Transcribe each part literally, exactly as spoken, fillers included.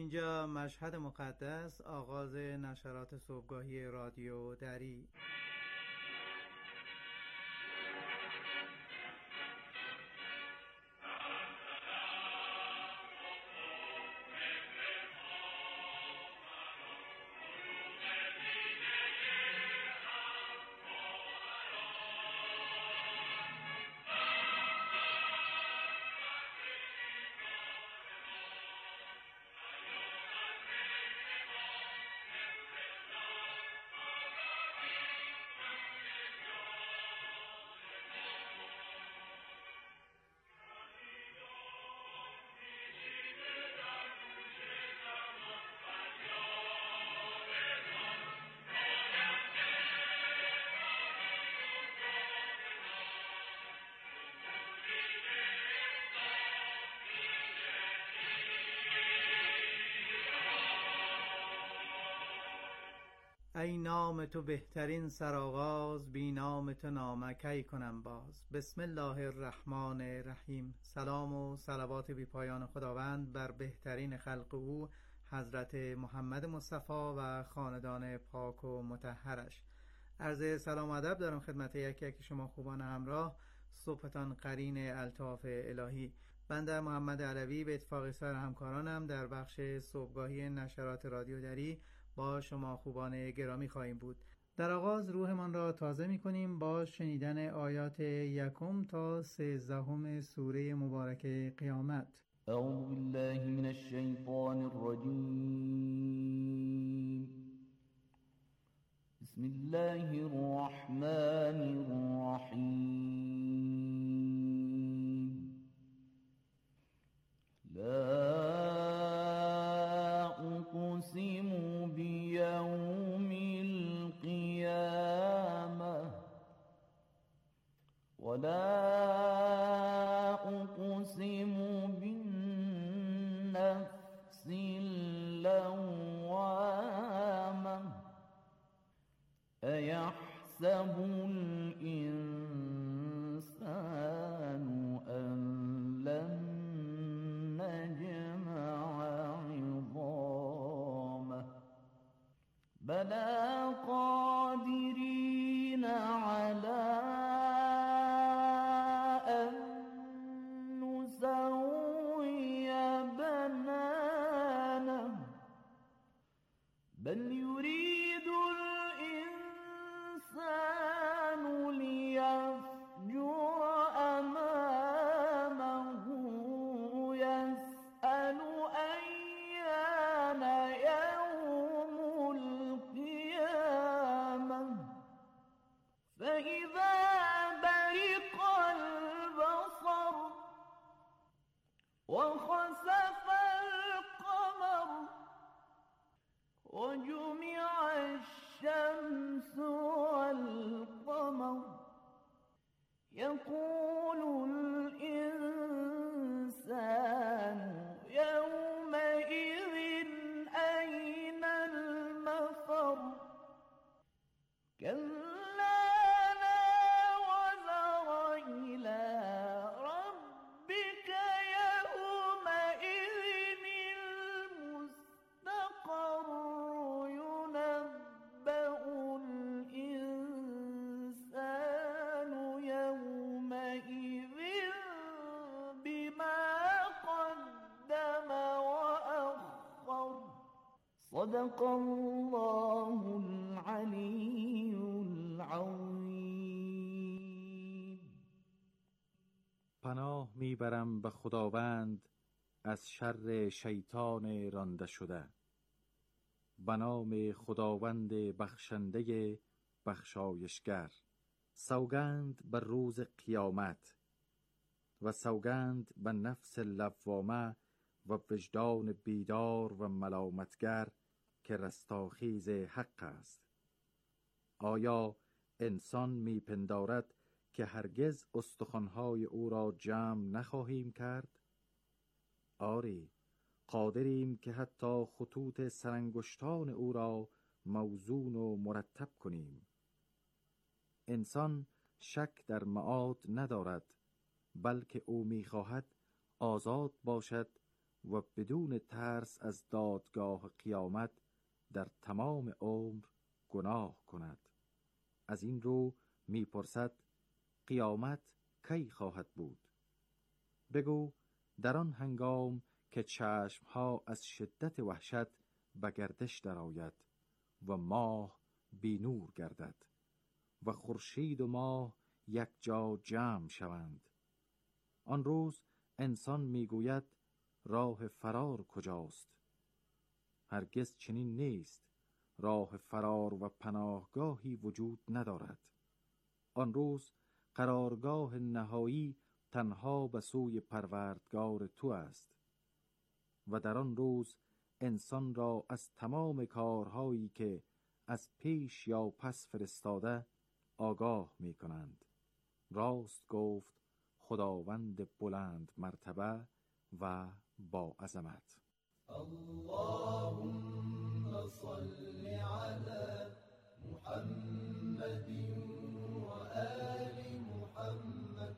اینجا مشهد مقدس، آغاز نشرات صبحگاهی رادیو دری. ای نام تو بهترین سرآغاز، بی نام تو نامه کی کنم باز. بسم الله الرحمن الرحیم. سلام و صلوات بی پایان خداوند بر بهترین خلق او حضرت محمد مصطفی و خاندان پاک و مطهرش. عرض سلام و ادب دارم خدمت یک یک شما خوبان همراه. صبحتان قرین الطاف الهی. بنده محمد علوی به اتفاق سر همکارانم در بخش صبحگاهی نشرات رادیو دری با شما خوبان گرامی خواهیم بود. در آغاز روحمان را تازه می کنیم با شنیدن آیات یکم تا سیزدهم سوره مبارکه قیامت. اعوذ بالله من الشیطان الرجیم. بسم الله الرحمن الرحیم. لا أقسم بيوم القيامة ولا أقسم بالنفس اللوامة أيحسب الإنسان أن لن نجمع عظامه بلى قادرين على أن نسوي بنانه بل يريد الإنسان ليفجر أمامه يسأل أيان يوم القيامة فإذا برق البصر وخسف القمر وجمع الشمس والقمر يقول الإنسان يومئذ أين المفر كلا لا وزر إلى ربك يومئذ المستقر ينبأ الإنسان يومئذ بما قدم وأخر صدق الله العلی العظیم. پناه میبرم به خداوند از شر شیطان رانده شده. به نام خداوند بخشنده بخشایشگر. سوگند به روز قیامت و سوگند به نفس لوامه و وجدان بیدار و ملامتگر که رستاخیز حق است. آیا انسان میپندارد که هرگز استخوان‌های او را جمع نخواهیم کرد؟ آری، قادریم که حتی خطوط سرانگشتان او را موزون و مرتب کنیم. انسان شک در معاد ندارد، بلکه او میخواهد آزاد باشد و بدون ترس از دادگاه قیامت در تمام عمر گناه کند. از این رو می‌پرسد قیامت کی خواهد بود؟ بگو در آن هنگام که چشمها از شدت وحشت به گردش درآید و ماه بی نور گردد و خورشید و ماه یک جا جمع شوند. آن روز انسان میگوید راه فرار کجاست؟ هرگز چنین نیست. راه فرار و پناهگاهی وجود ندارد. آن روز قرارگاه نهایی تنها به سوی پروردگار تو است و در آن روز انسان را از تمام کارهایی که از پیش یا پس فرستاده آگاه می کنند. راست گفت خداوند بلند مرتبه و با عظمت. اللهم صل على محمد و آل محمد.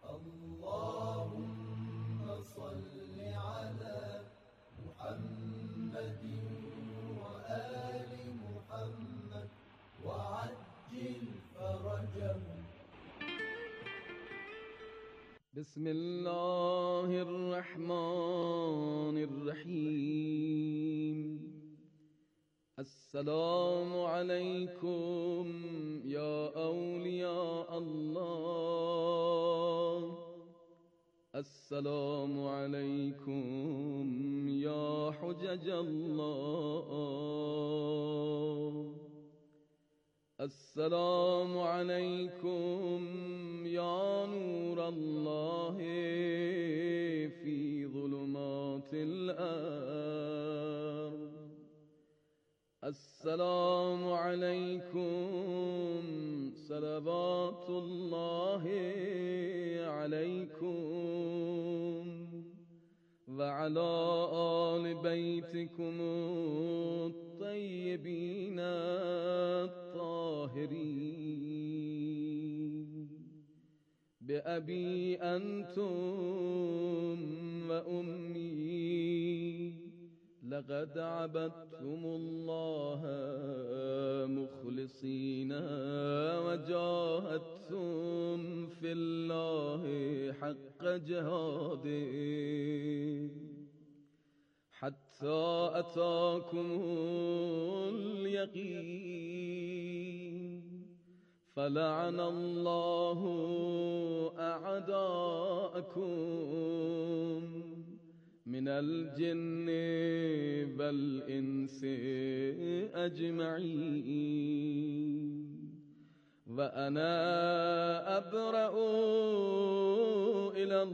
اللهم صل على محمد و آل محمد و عجل فرجهم. بسم الله الرحمن الرحیم. السلام علیکم یا اولیاء الله. السلام علیکم یا حجج الله. السلام علیکم یا نور الله فی ظلمات الارض. السلام علیکم صلوات الله علیکم و علی آل بیتکم الطیبین الطاهرین. بأبی انتم و امی لقد عبدتم الله مخلصین و جاهدتم فی الله حق جهاده حتی اتاکم الیقین. فلعن الله اعداءکم من الجن والانس اجمعین. و انا ابرأ الی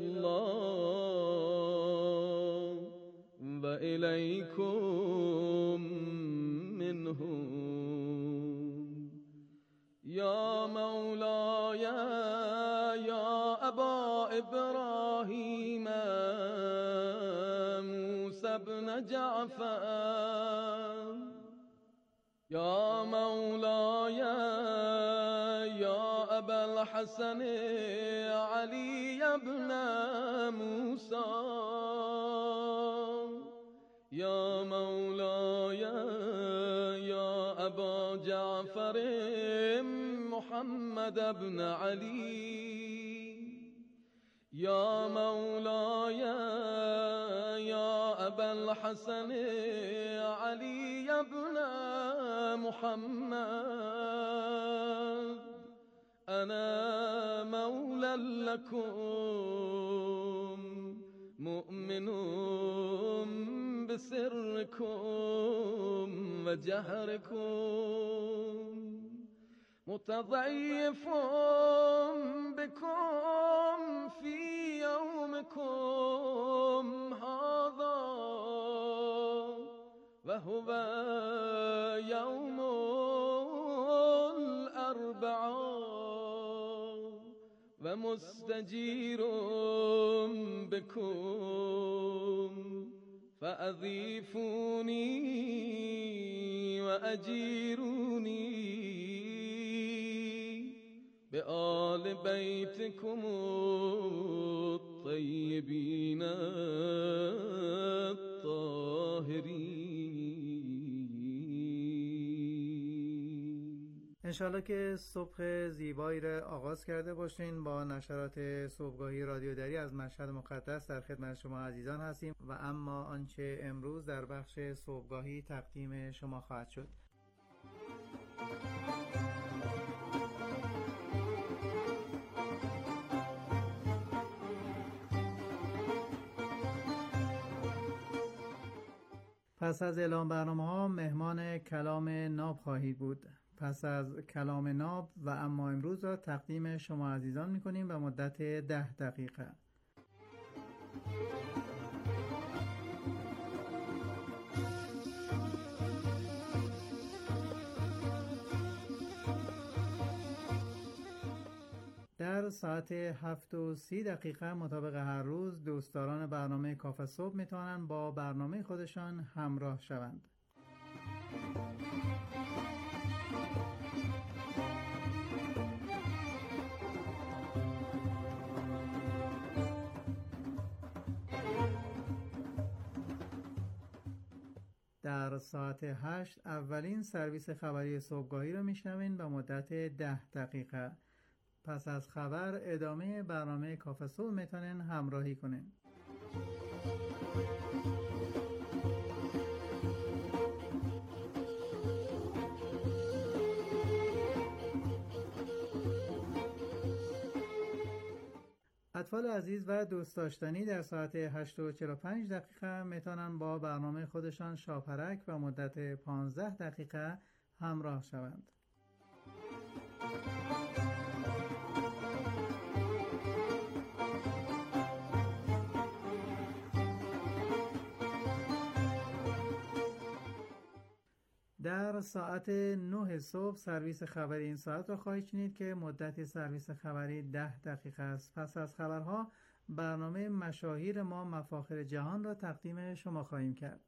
الله و الیکم منهم. یا مولاي یا ابا ابراهیم موسی بن جعفر. یا مولاي یا ابا الحسن علی بن موسی. یا مولاي یا ابا جعفر محمد بن علی. یا مولاي یا ابا الحسن علی بن محمد. انا مولا لكم مؤمن بسركم وجهركم متضعف بكم في يومكم هذا وهو يوم الأربعاء ومستجير بكم فأضيفوني وأجيروني بآل بيتكم الطيبين انشالله که صبح زیبایی را آغاز کرده باشین. با نشرات صبحگاهی رادیو دری از مشهد مقدس در خدمت شما عزیزان هستیم و اما آنچه امروز در بخش صبحگاهی تقدیم شما خواهد شد. پس از اعلام برنامه ها مهمان کلام ناب خواهید بود. پس از کلام ناب و اما امروز را تقدیم شما عزیزان می کنیم به مدت ده دقیقه. در ساعت هفت و سی دقیقه مطابق هر روز دوستداران برنامه کافه صبح می توانند با برنامه خودشان همراه شوند. در ساعت هشت اولین سرویس خبری صبحگاهی را میشنوین به مدت ده دقیقه. پس از خبر ادامه برنامه کافه صبح میتونین همراهی کنین. اطفال عزیز و دوست داشتنی در ساعت هشت و چهل و پنج دقیقه میتونن با برنامه خودشان شاپرک و مدت پانزده دقیقه همراه شوند. در ساعت نه صبح سرویس خبری این ساعت را خواهید شنید که مدت سرویس خبری ده دقیقه است. پس از خبرها برنامه مشاهیر ما مفاخر جهان را تقدیم شما خواهیم کرد.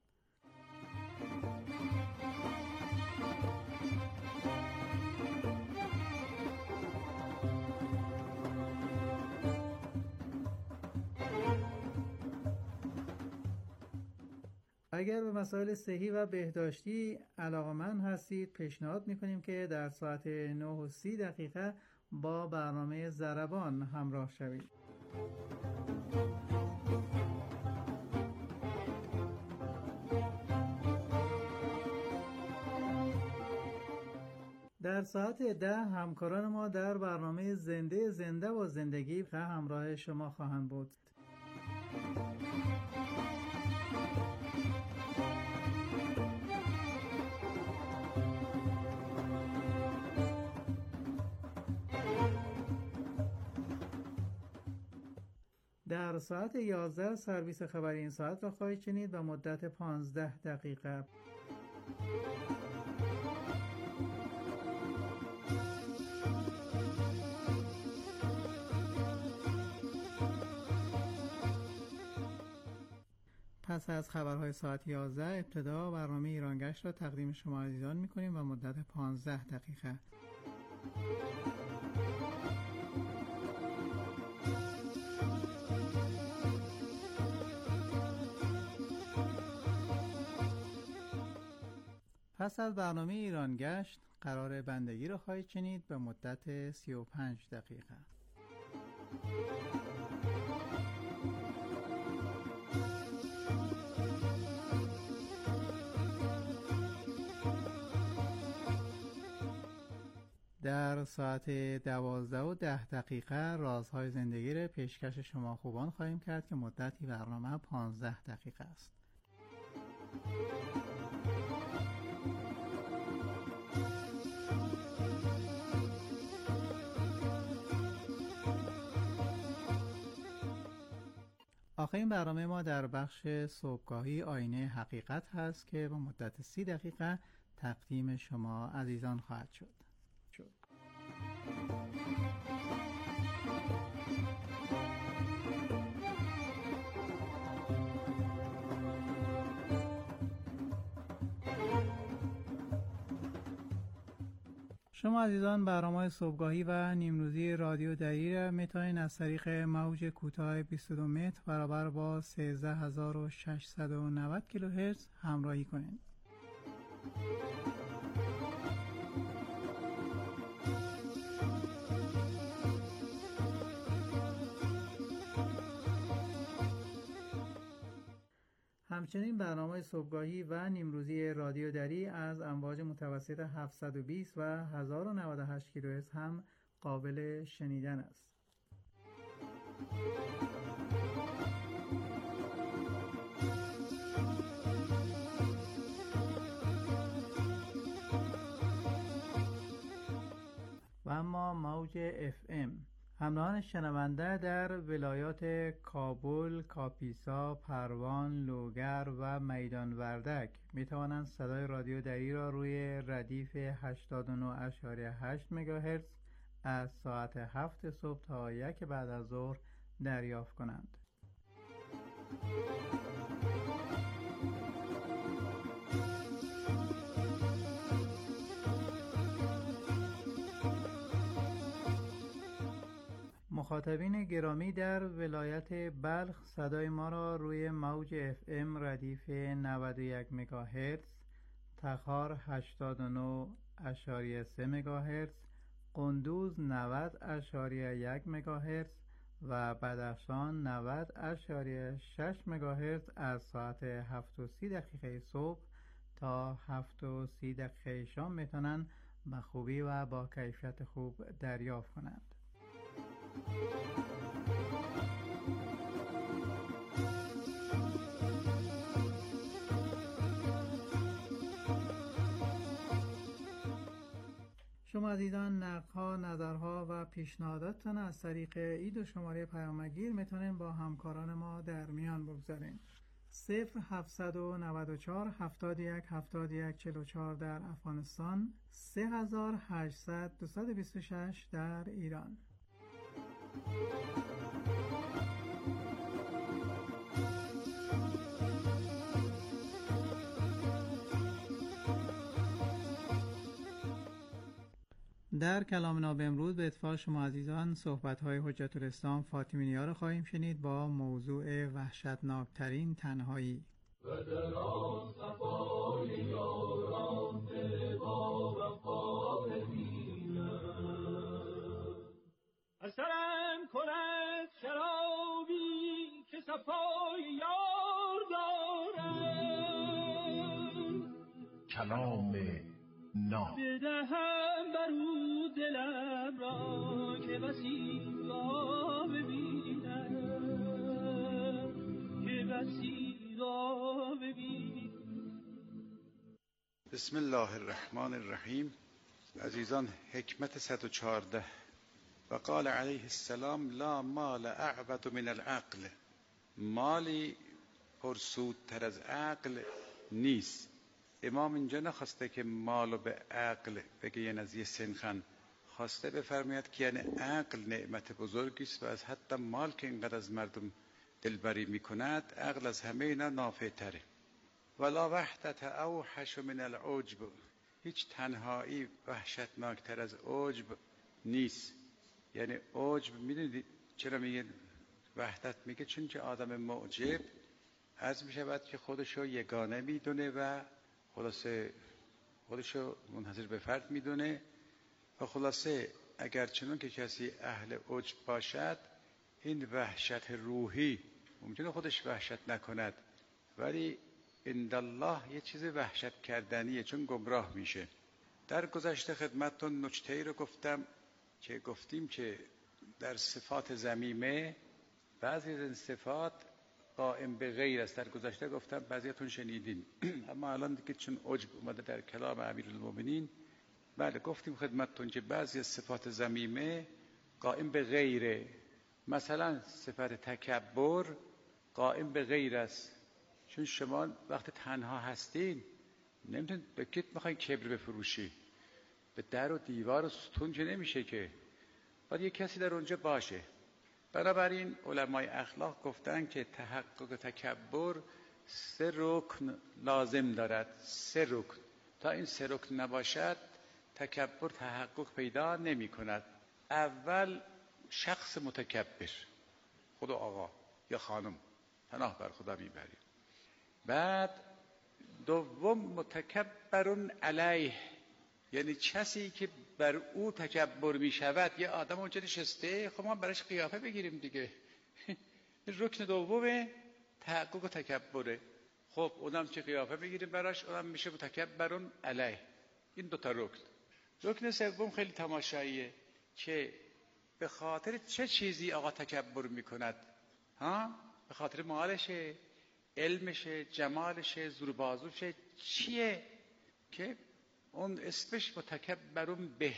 اگر به مسائل صحی و بهداشتی علاقه‌مند هستید پیشنهاد می‌کنیم که در ساعت نه و سی دقیقه با برنامه ضربان همراه شوید. در ساعت ده همکاران ما در برنامه زنده زنده و زندگی همراه شما خواهند بود. در ساعت یازده سرویس خبری این ساعت را خواهید شنید و مدت پانزده دقیقه. پس از خبرهای ساعت یازده ابتدا برنامه ایرانگشت را تقدیم شما عزیزان می‌کنیم و مدت پانزده دقیقه. پس از برنامه ایرانگشت قرار بندگی را خواهید شنید به مدت سی و پنج دقیقه. در ساعت دوازده و ده دقیقه رازهای زندگی را پیشکش شما خوبان خواهیم کرد که مدتی برنامه پانزده دقیقه است. آخرین برنامه ما در بخش صبحگاهی آینه حقیقت هست که با مدت سی دقیقه تقدیم شما عزیزان خواهد شد. شما عزیزان برنامه صبحگاهی و نیمروزی رادیو دری را میتونید از طریق موج کوتاه بیست و دو متر برابر با سیزده هزار و ششصد و نود کیلوهرتز همراهی کنید. همچنین برنامه صبحگاهی و نیمروزی رادیو دری از امواج متوسط هفتصد و بیست و هزار و نود و هشت کیلوهرتز هم قابل شنیدن است. و اما موج اف ام. همراهان شنونده در ولایات کابل، کاپیسا، پروان، لوگر و میدان وردک می توانند صدای رادیو دری را روی ردیف هشتاد و نه ممیز هشت مگاهرتز از ساعت هفت صبح تا یک بعد از ظهر دریافت کنند. مخاطبین گرامی در ولایت بلخ صدای ما را روی موج اف ام ردیف نود و یک مگاهرتز، تخار هشتاد و نه ممیز سه مگاهرتز، قندوز نود ممیز یک مگاهرتز و بدخشان نود ممیز شش مگاهرتز از ساعت هفت و سی دقیقه صبح تا هفت و سی دقیقه شام میتونن به خوبی و با کیفیت خوب دریافت کنند. شما عزیزان نقدها، نظرها و پیشنهاداتتان از طریق این دو شماره پیامگیر میتونین با همکاران ما در میان بگذارین. صفر هفتصد و نود و چهار هفتاد و یک هفتاد و یک چهل و چهار در افغانستان، سه هزار و هشتصد دویست و بیست و شش در ایران. در کلام ناب امروز به اتفاق شما عزیزان صحبت‌های حجت الاسلام فاطمی نیا را خواهیم شنید با موضوع وحشتناکترین تنهایی. و در آستفای یاران با وفا اثرم کند شرابی که صفای یار دارم، کلام ناب بدهم برو دلم را که بسی را ببینم، که بسی را ببینم. بسم الله الرحمن الرحیم. عزیزان، حکمت صد و چهارده. و قال علیه السلام لا مال اعبد من العقل. مالی پرسودتر از عقل نیست. امام اینجا نخواسته که مالو به عقل بگه، یعنی از یه سنخن خواسته بفرماید که یعنی عقل نعمت بزرگی است و از حتی مال که اینقدر از مردم دلبری میکند، عقل از همه اینا نافع تره. ولا وحدت اوحش من العجب. هیچ تنهایی وحشتناکتر از عجب نیست. یعنی عجب، میدونید چرا میگه وحدت؟ میگه چون که آدم معجب عرض میشود که خودشو یگانه میدونه و خلاصه خودشو منحصر به فرد میدونه و خلاصه اگر چنون که کسی اهل عجب باشد، این وحشت روحی ممکنه خودش وحشت نکند، ولی عند الله یه چیز وحشت کردنیه، چون گمراه میشه. در گذشته خدمتتون نکته‌ای رو گفتم که گفتیم که در صفات ذمیمه بعضی از این صفات قائم به غیر است. در گذشته گفتم، بعضیاتون شنیدین، اما الان دیگه چون عجب اومده در کلام امیرالمومنین، بله گفتیم خدمتتون که بعضی از صفات ذمیمه قائم به غیره. مثلا صفت تکبر قائم به غیر است، چون شما وقتی تنها هستین نمیتونید به کت میخواین کبر بفروشی، به در و دیوار و ستون که نمیشه که، باید یک کسی در اونجا باشه. بنابراین علمای اخلاق گفتن که تحقق تکبر سه رکن لازم دارد. سه رکن، تا این سه رکن نباشد تکبر تحقق پیدا نمی کند. اول شخص متکبر، خود آقا یا خانم، پناه بر خدا میبریم. بعد دوم متکبرون علیه، یعنی کسی که بر او تکبر می شود. یه آدم اونجا نشسته، خب ما برش قیافه بگیریم دیگه. رکن دوم تحقق تکبره. خب اونم که قیافه بگیریم براش، اونم میشه متکبرون علیه. این دو تا رکن. رکن سوم خیلی تماشاییه که به خاطر چه چیزی آقا تکبر میکند؟ ها؟ به خاطر مالشه، علمشه، جمالشه، زوربازوشه، چیه؟ که اون اسمش متکبرون به.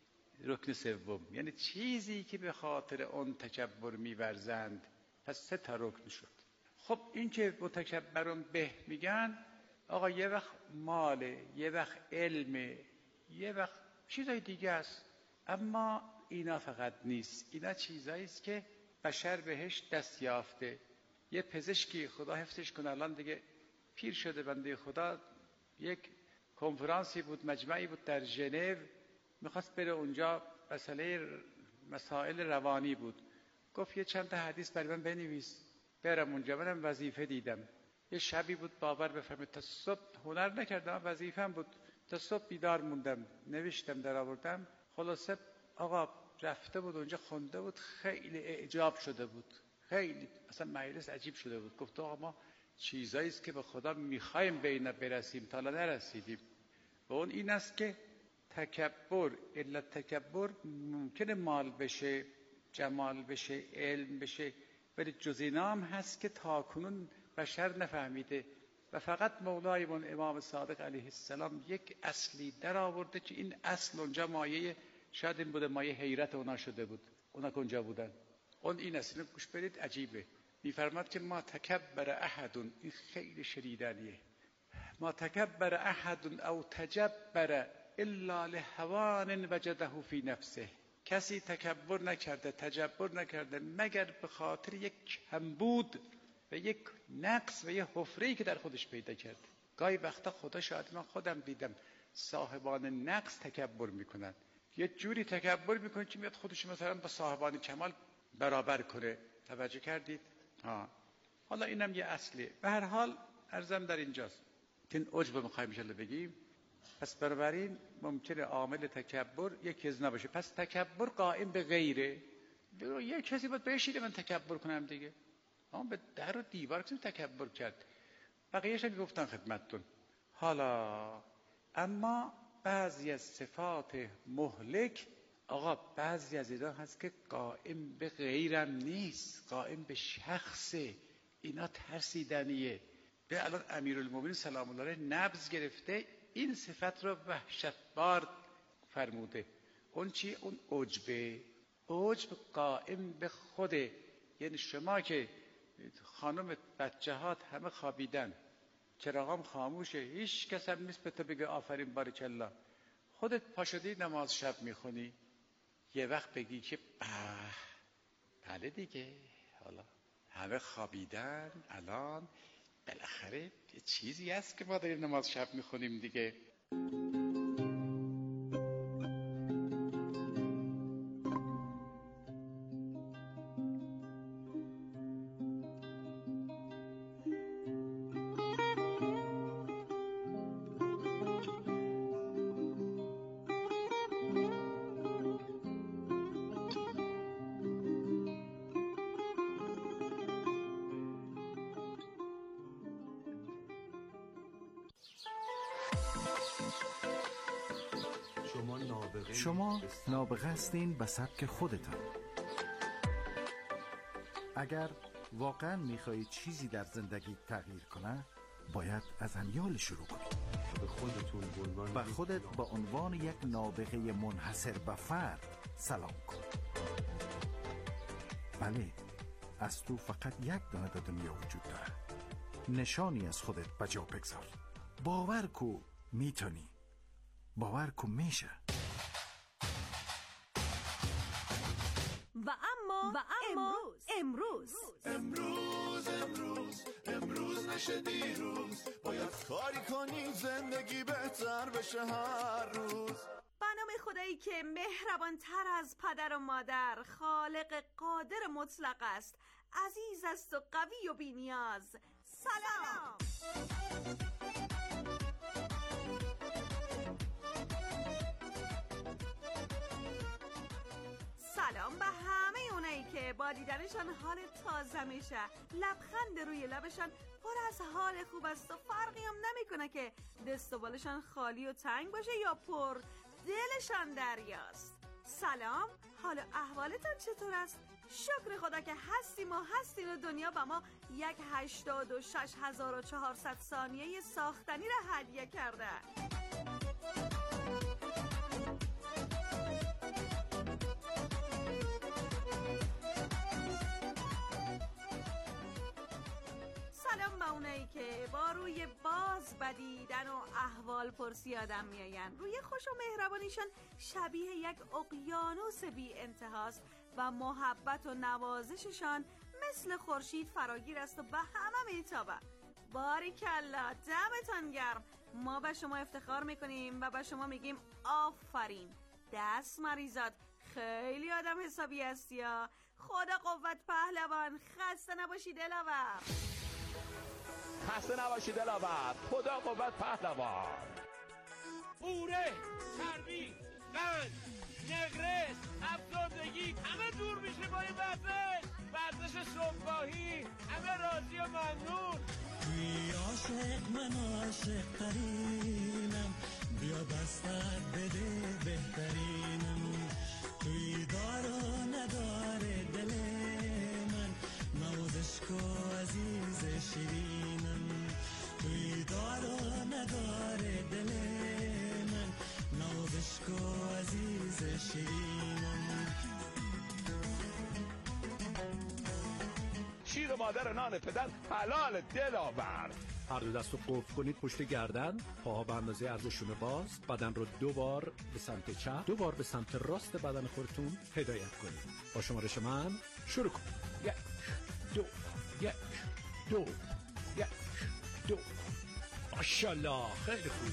رکن سوم یعنی چیزی که به خاطر اون تکبر میورزند. پس سه تا رکن شد. خب این که متکبرون به میگن، آقا یه وقت ماله، یه وقت علمه، یه وقت چیزای دیگه است. اما اینا فقط نیست، اینا چیزایی است که بشر بهش دست یافته. یه پزشکی خدا حفظش کنه، الان دیگه پیر شده بنده خدا، یک کنفرانسی بود، مجمعی بود در ژنو، میخواست بره اونجا، مسئله مسائل روانی بود. گفت یه چند تا حدیث برای من بنویس برم اونجا. منم وظیفه دیدم، یه شبی بود باور بفرمایید تا صبح هنر نکردم، وظیفه‌ام بود، تا صبح بیدار موندم، نوشتم در آوردم. خلاصه آقا رفته بود اونجا، خونده بود، خیلی اعجاب شده بود، خیلی اصلا مجلس عجیب شده بود. گفت آقا ما چیزایی است که به خدا میخوایم به اینا برسیم تا الان نرسیدیم. و اون این است که تکبر، علت تکبر ممکنه مال بشه، جمال بشه، علم بشه، ولی جز اینا هم هست که تاکنون بشر نفهمیده و فقط مولایمون امام صادق علیه السلام یک اصلی در آورده که این اصل اونجا مایه، شاید این بوده مایه حیرت اونا شده بود، اونا که اونجا بودن. اون این اصلی گوش بدید، عجیبه. میفرماد که ما تکبر احدون، این خیلی شدیدنیه، ما تکبر احدون او تجبر الا لهوان وجده فی نفسه. کسی تکبر نکرده، تجبر نکرده مگر به خاطر یک کمبود و یک نقص و یک حفره‌ای که در خودش پیدا کرده. گاهی وقتا خدا شاید، من خودم دیدم صاحبان نقص تکبر میکنن، یه جوری تکبر میکنه که میاد خودش مثلا با صاحبان کمال برابر کنه. توجه کردید؟ ها. حالا اینم یه اصله. به هر حال عرضم در اینجاست که این عجب میخوایم ان شاءالله بگیم. پس بنابراین ممکنه عامل تکبر یک چیز نباشه. پس تکبر قائم به غیره. یه کسی باید بشینه من تکبر کنم دیگه. اما به در و دیوار کسی تکبر کرد. بقیه‌اش هم گفتن خدمتتون. حالا اما بعضی از صفات مهلک، آقا بعضی از اینا هست که قائم به غیرم نیست، قائم به شخصه. اینا ترسیدنیه. به الان امیرالمومنین سلام الله علیه نبض گرفته، این صفت رو وحشتبار فرموده. اون چی؟ اون عجبه. عجب قائم به خوده. یعنی شما که خانم بچه‌هات همه خوابیدن، چراغام خاموشه، هیچ کس هم نیست به تو بگه آفرین بارکالله، خودت پاشدی نماز شب میخونی، یه وقت بگی که به بله دیگه، حالا همه خوابیدن، الان بالاخره یه چیزی هست که ما داریم نماز شب میخونیم دیگه. شما نابغه هستین به سبک خودتان. اگر واقعا میخواهید چیزی در زندگی تغییر کنه، باید از امیال شروع کنید. به خودتون به خودت با عنوان یک نابغه منحصر به فرد سلام کن. بله، از تو فقط یک دانه در دنیا وجود داره. نشانی از خودت بجا بگذار. باور کو میتونی، باور کو میشه. و اما و اما امروز امروز امروز امروز نشه دیروز، باید کاری کنی زندگی بهتر بشه هر روز. به نام خدایی که مهربان تر از پدر و مادر، خالق قادر مطلق است، عزیز است و قوی و بی نیاز. سلام, سلام. سلام به همه اونایی که با دیدنشان حال تازه میشه، لبخند روی لبشان پر پس حال خوب است و فرقی هم نمیکنه که دست و بالشان خالی و تنگ باشه یا پر دلشان دریاست. سلام، حال و احوالتان چطور است؟ شکر خدا که هستیم و هستین و دنیا به ما یک هشتاد و شش هزار و چهارصد ثانیه ساختنی را هدیه کرده. سلام به اونایی که با روی باز بدیدن و احوال پرسی آدم میاین. روی خوش و مهربانیشان شبیه یک اقیانوس بی انتهاست و محبت و نوازششان مثل خورشید فراگیر است و به همه میتابه. باریکلا، دمتان گرم. ما به شما افتخار میکنیم و به شما میگیم آفرین، دست مریزاد، خیلی آدم حسابی هستی یا. خدا قوت پهلوان، خسته نباشی دلاور. خسته نباشی دلاور، خدا قوت پهلوان. قوره، چربی، قند، نقرس، افسردگی همه دور میشه با این ورزش. ورزش صبحگاهی، همه راضی و ممنون. توی عاشق من عاشق ترینم، بیا بستر بده بهترینم. توی دار و نداره دل من، نوازش کو عزیز شیرینم. توی دار و نداره دل من، نوازش کو عزیز شیرینم. شیر مادر نان پدر حلال دلاور. هر دو دست رو قفل کنید پشت گردن، پاها به اندازه عرضشون باز، بدن رو دو بار به سمت چپ، دو بار به سمت راست بدن خودتون هدایت کنید. با شمارش من شروع کنید. یک دو یک دو یک دو. ماشاءالله، خیلی خوب.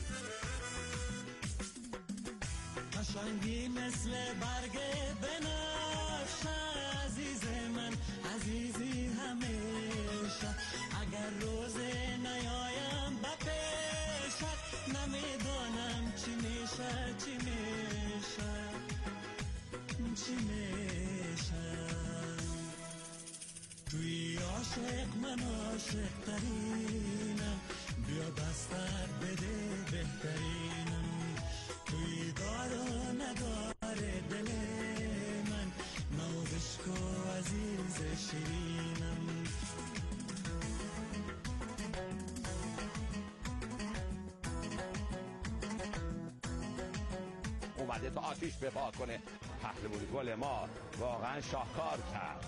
قشنگی مثل برگ بنفشه عزیز من، عزیزی همیشه. اگر روز نیایم با پیشت، نمیدانم چی میشه چی میشه چی میشه. توی عاشق من عاشق ترینم، بیا بستر بده بهترینم. توی دار و نداره دل من، نوازش کو عزیز شیرینم. اومده تا آتیش بپا کنه. پهلوان گل ما واقعا شاهکار کرد.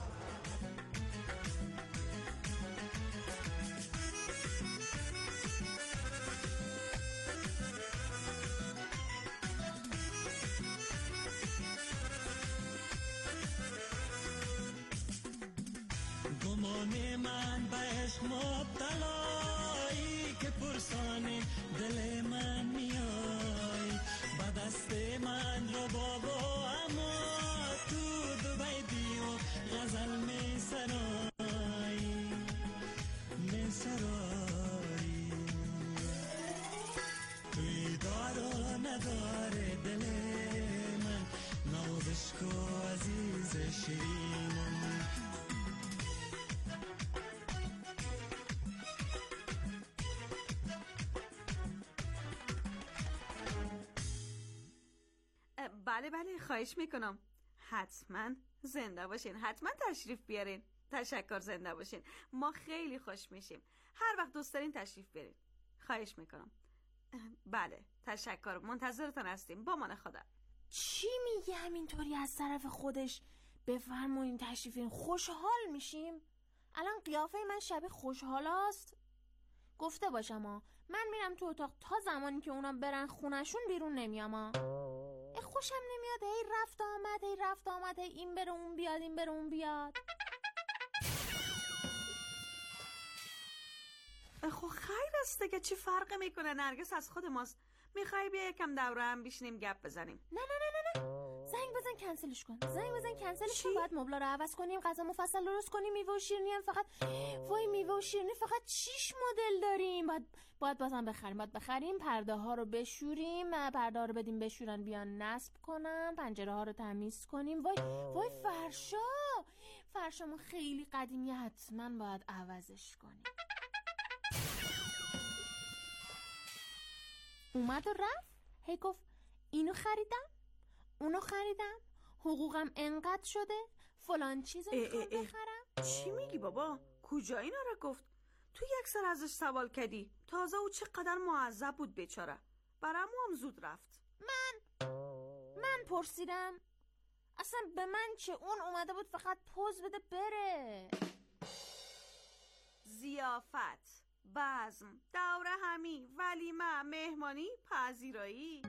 گمان من به عشق مبتلایی، که پرسان دل من میای. با دست من رو بابا، اما تو دبی بیو غزل می سرایی می سرایی. توی دار و نداره دل من، نوازش کو عزیز شیرینم. بله بله، خواهش میکنم. حتما زنده باشین، حتما تشریف بیارین. تشکر، زنده باشین. ما خیلی خوش میشیم هر وقت دوست دارین تشریف بیارین. خواهش میکنم. بله تشکر، منتظرتان هستیم. با من خدا. چی میگه همینطوری از طرف خودش؟ بفرمایین تشریفین، خوشحال میشیم. الان قیافه من شبیه خوشحال است؟ گفته باشم ها، من میرم تو اتاق تا زمانی که اونا برن خونشون بیرون نمیام ها. خوشم نمیاد هی رفت آمد هی رفت آمد هی این بره اون بیاد این بره اون بیاد. خب خیر است که چی فرق میکنه؟ نرگس از خود ماست. میخوای بیا یکم دوره هم بشینیم گپ بزنیم؟ نه نه نه نه نه، زنگ بزن کنسلش کن، زنگ بزن کنسلش کن. باید مبلا رو عوض کنیم، غذا مفصل درست کنیم، میوه و شیرینی هم فقط وای میوه و شیرینی فقط شش مدل داریم. باید باید بازم بخریم، باید بخریم، پرده ها رو بشوریم، پرده ها رو بدیم بشورن بیان نصب کنن، پنجره ها رو تمیز کنیم. وای وای فرشا فرشامون خیلی قدیمیه، حتما باید عوضش کنیم. اومد و رفت. هی گفت اینو خریدم، اونو خریدم، حقوقم انقدر شده، فلان چیزو میخوام بخرم. چی میگی بابا؟ کجا اینا رو گفت؟ تو یک سر ازش سوال کردی؟ تازه او چقدر معذب بود بیچاره. برامو هم زود رفت. من من پرسیدم اصلا به من چه؟ اون اومده بود فقط پوز بده بره. ضیافت، بزم، دوره همی، ولیمه، مهمانی، پذیرایی.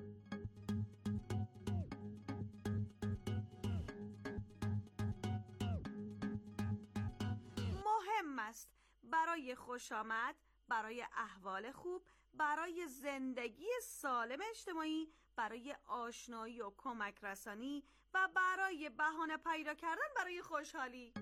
مهم است برای خوش آمد، برای احوال خوب، برای زندگی سالم اجتماعی، برای آشنایی و کمک رسانی و برای بهانه پیدا کردن برای خوشحالی.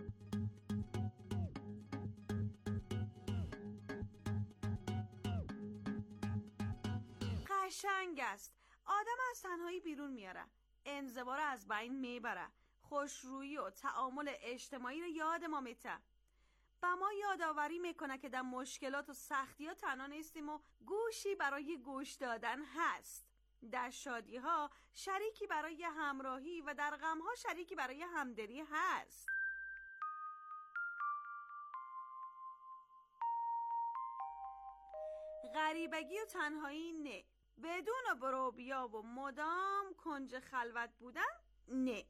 قشنگ است. آدم از تنهایی بیرون میاره، انزوا رو از بین میبره، خوشرویی و تعامل اجتماعی رو یاد ما میته. و ما یادآوری میکنه که در مشکلات و سختی ها تنها نیستیم و گوشی برای گوش دادن هست. در شادی ها شریکی برای همراهی و در غم ها شریکی برای همدلی هست. غریبگی و تنهایی نه. بدون برو بیا و مدام کنج خلوت بودن نه.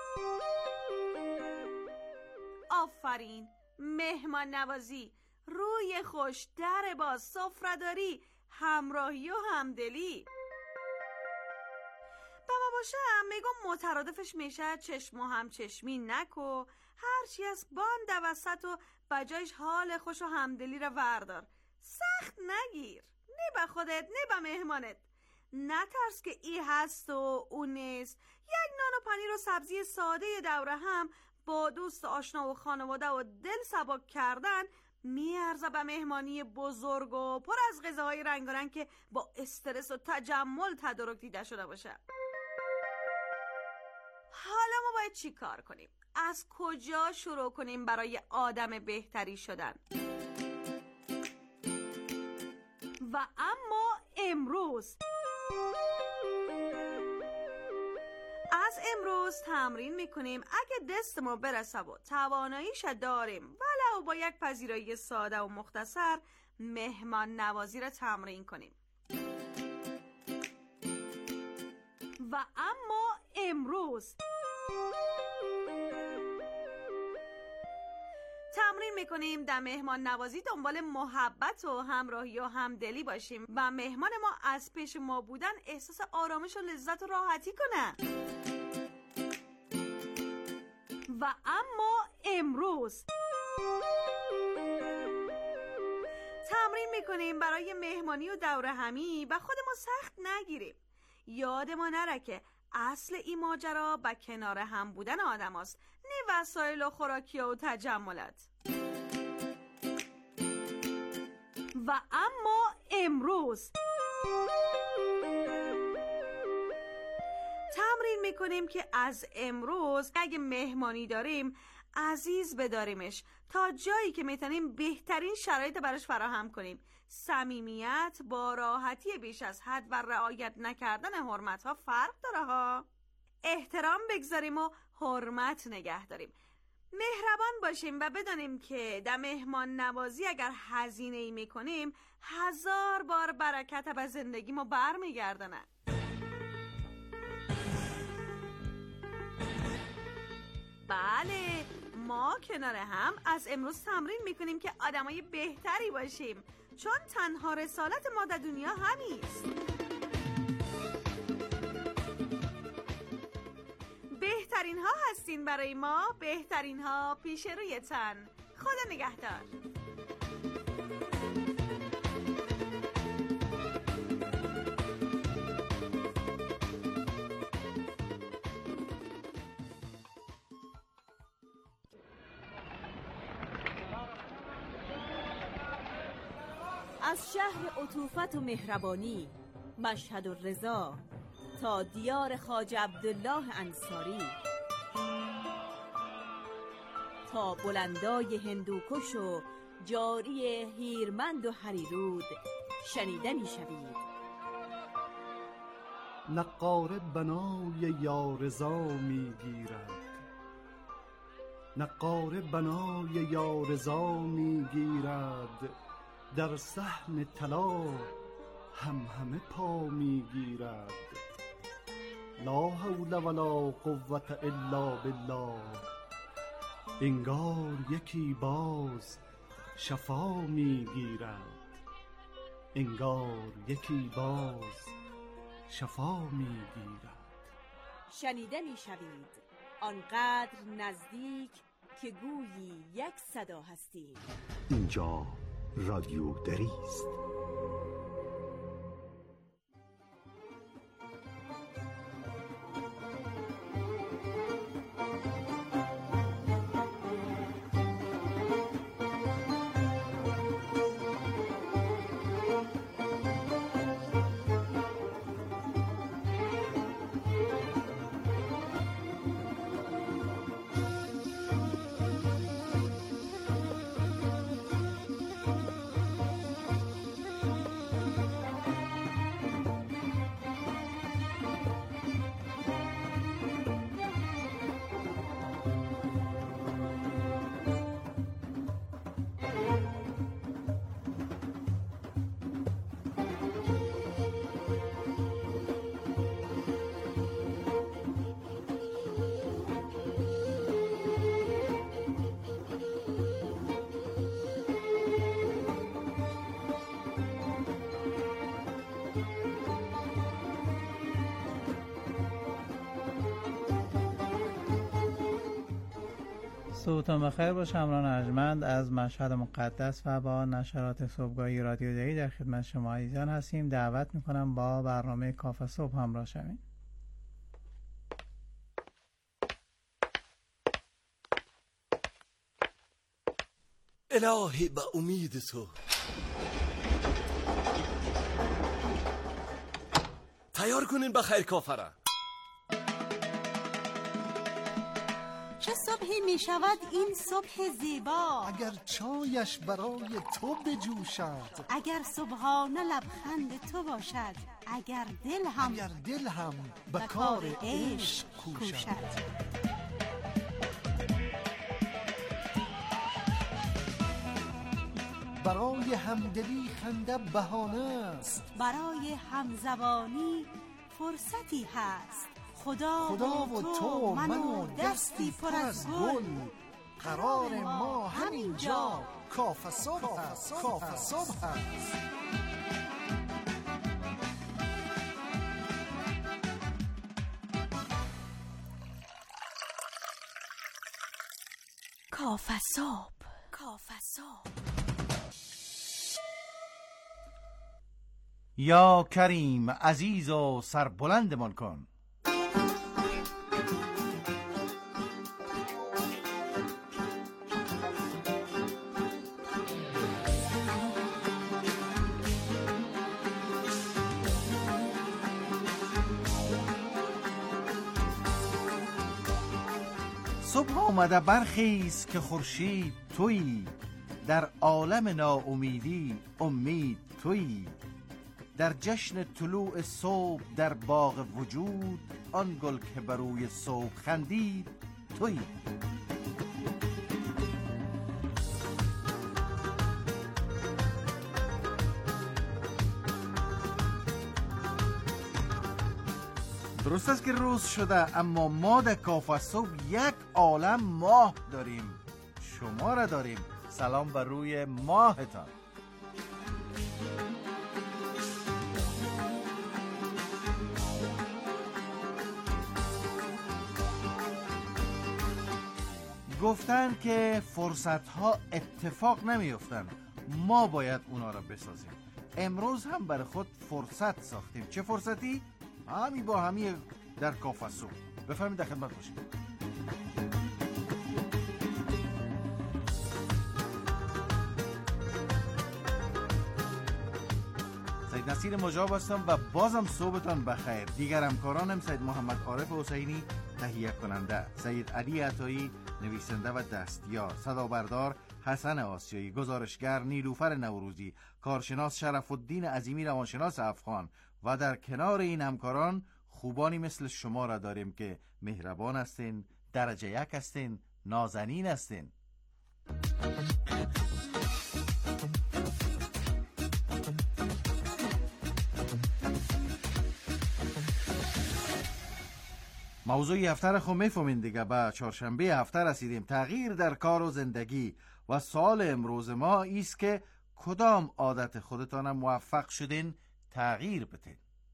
آفرین. مهمان نوازی، روی خوش، در باز، سفره‌داری، همراهی و همدلی. بابا باشم میگم مترادفش میشه چشم و همچشمی نکو، هرچی از باند وسط و بجایش حال خوش و همدلی رو وردار. سخت نگیر، نه به خودت نه به مهمانت. نترس که ای هست و اون نیست. یک نان و پنیر و سبزی ساده دوره هم با دوست آشنا و خانواده و دل سبک کردن میارزه به مهمانی بزرگ و پر از غذاهای رنگارنگ که با استرس و تجمل تدارک دیده شده باشه. حالا ما باید چی کار کنیم؟ از کجا شروع کنیم برای آدم بهتری شدن؟ و اما امروز از امروز تمرین میکنیم اگه دست ما برسه و تواناییش داریم ولو با یک پذیرایی ساده و مختصر مهمان نوازی را تمرین کنیم. و اما امروز تمرین میکنیم در مهمان نوازی دنبال محبت و همراهی و همدلی باشیم و مهمان ما از پیش ما بودن احساس آرامش و لذت و راحتی کنه. و اما امروز تمرین میکنیم برای مهمانی و دوره همی و خود ما سخت نگیریم. یاد ما نره که اصل این ماجرا با کنار هم بودن آدم هست، نه وسایل و خوراکی و تجملات. و اما امروز تمرین میکنیم که از امروز اگه مهمانی داریم عزیز بداریمش تا جایی که میتونیم بهترین شرایط براش فراهم کنیم. صمیمیت با راحتی بیش از حد و رعایت نکردن حرمت ها فرق داره ها. احترام بگذاریم و حرمت نگه داریم. مهربان باشیم و بدانیم که در مهمان نوازی اگر هزینه ای میکنیم هزار بار برکت به زندگی ما بر میگردنه. بله، ما کنار هم از امروز تمرین میکنیم که آدمای بهتری باشیم، چون تنها رسالت ما در دنیا همیست. بهترین ها هستین برای ما، بهترین ها پیش روی تن. خدا نگهدار. از شهر عطوفت و مهربانی مشهد و رضا تا دیار خواجه عبدالله انصاری، تا بلندای هندوکش و جاری هیرمند و هریرود شنیده می شوید نقاره بنای یارزا میگیرد، نقاره بنای یارزا میگیرد، در صحن طلا هم همه پا میگیرد. لا حول ولا قوة الا بالله، انگار یکی باز شفا میگیرد، انگار یکی باز شفا میگیرد. شنیده میشوید آنقدر نزدیک که گویی یک صدا هستیم. اینجا رادیو دری است. صبحتون بخیر باشه. امران ارجمند از مشهد مقدس و با نشرات صبحگاهی رادیو دری در خدمت شما عزیزان هستیم. دعوت میکنم با برنامه کافه صبح همراه شویم. الهی به امید تو. تیار کنین بخیر کافه را. چه صبحی می شود این صبح زیبا، اگر چایش برای تو بجوشد، اگر صبحانه لبخند تو باشد، اگر دل هم اگر دل هم به کار عشق کوشد. برای همدلی خنده بهانه است، برای همزبانی فرصتی هست. خدا, خدا و تو من و دستی پر از گل، قرار ما همینجا کافه صبح هست. کافه صبح هست. کافه صبح. کافه صبح. یا کریم عزیز و سربلندمان کن. صبح آمده برخیز که خورشید تویی، در عالم ناامیدی امید تویی، در جشن طلوع صبح در باغ وجود، آن گل که بروی صبح خندید تویی. درست است که روز شده، اما ما در کافه صبح یک عالم ماه داریم. شما را داریم. سلام بر روی ماهتان. گفتن که فرصت ها اتفاق نمیافتن، ما باید اونا را بسازیم. امروز هم برای خود فرصت ساختیم. چه فرصتی؟ همین با همی در کافه صبح. بفرمایید در خدمت باشیم. سید نصیر مجاب هستم و بازم صبحتان بخیر. دیگر همکارانم سید محمد عارف حسینی تهیه کننده، سید علی عطایی نویسنده و دستیار، صدابردار حسن آسیایی، گزارشگر نیلوفر نوروزی، کارشناس شرف الدین عظیمی روانشناس افغان و در کنار این همکاران خوبانی مثل شما را داریم که مهربان هستین، درجه یک هستین، نازنین هستین. موضوع هفته را خود میفهمین دیگه. به چهارشنبه هفته رسیدیم، تغییر در کار و زندگی، و سوال امروز ما ایست که کدام عادت خودتان موفق شدین تغییر بدین؟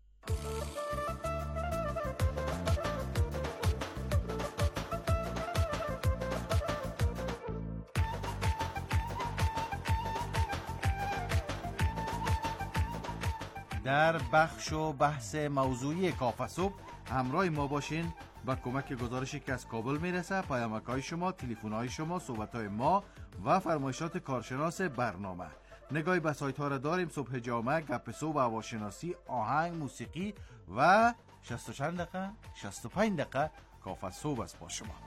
در بخش و بحث موضوعی کافه صبح همراه ما باشین. با کمک گزارشی که از کابل میرسه، پیامک‌های شما، تلفن‌های شما، صحبت‌های ما و فرمایشات کارشناس برنامه. نگاهی به سایت‌ها را داریم: صبح جامعه، گپ صبح، هواشناسی، آهنگ، موسیقی و شصت و چند دقیقه شصت و پنج دقیقه کافه صبح است با شما.